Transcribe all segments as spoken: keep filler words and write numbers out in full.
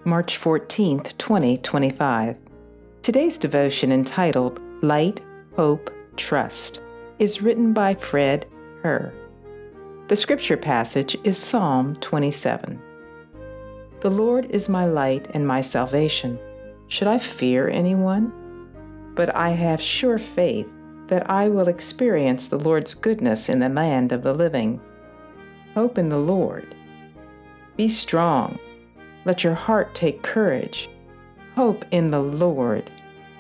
March fourteenth, twenty twenty-five. Today's devotion, entitled Light, Hope, Trust, is written by Fred Herr. The scripture passage is Psalm twenty-seven. The Lord is my light and my salvation. Should I fear anyone? But I have sure faith that I will experience the Lord's goodness in the land of the living. Hope in the Lord. Be strong. Let your heart take courage. Hope in the Lord.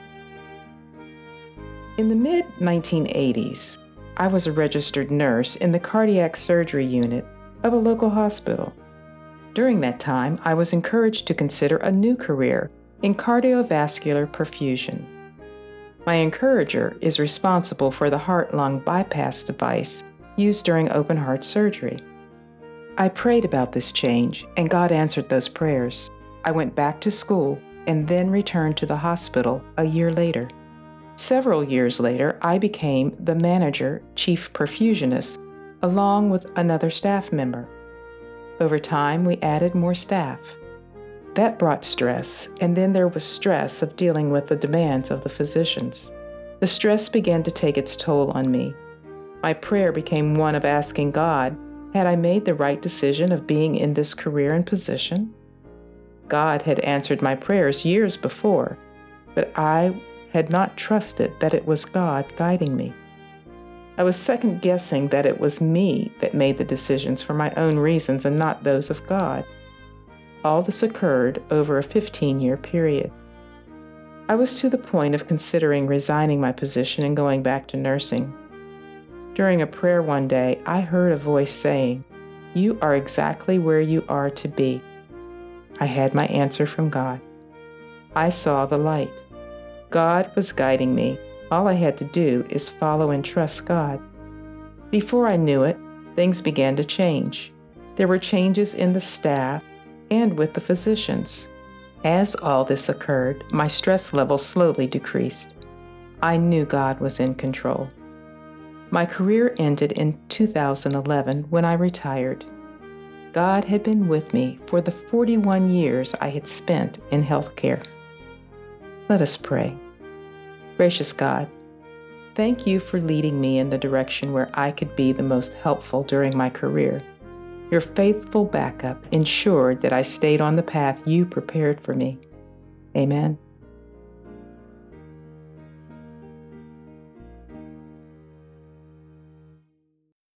In the mid nineteen eighties, I was a registered nurse in the cardiac surgery unit of a local hospital. During that time, I was encouraged to consider a new career in cardiovascular perfusion. My encourager is responsible for the heart-lung bypass device used during open-heart surgery. I prayed about this change, and God answered those prayers. I went back to school and then returned to the hospital a year later. Several years later, I became the manager, chief perfusionist, along with another staff member. Over time, we added more staff. That brought stress, and then there was stress of dealing with the demands of the physicians. The stress began to take its toll on me. My prayer became one of asking God, had I made the right decision of being in this career and position? God had answered my prayers years before, but I had not trusted that it was God guiding me. I was second-guessing that it was me that made the decisions for my own reasons and not those of God. All this occurred over a fifteen-year period. I was to the point of considering resigning my position and going back to nursing. During a prayer one day, I heard a voice saying, "You are exactly where you are to be." I had my answer from God. I saw the light. God was guiding me. All I had to do is follow and trust God. Before I knew it, things began to change. There were changes in the staff and with the physicians. As all this occurred, my stress level slowly decreased. I knew God was in control. My career ended in two thousand eleven when I retired. God had been with me for the forty-one years I had spent in healthcare. Let us pray. Gracious God, thank you for leading me in the direction where I could be the most helpful during my career. Your faithful backup ensured that I stayed on the path you prepared for me. Amen.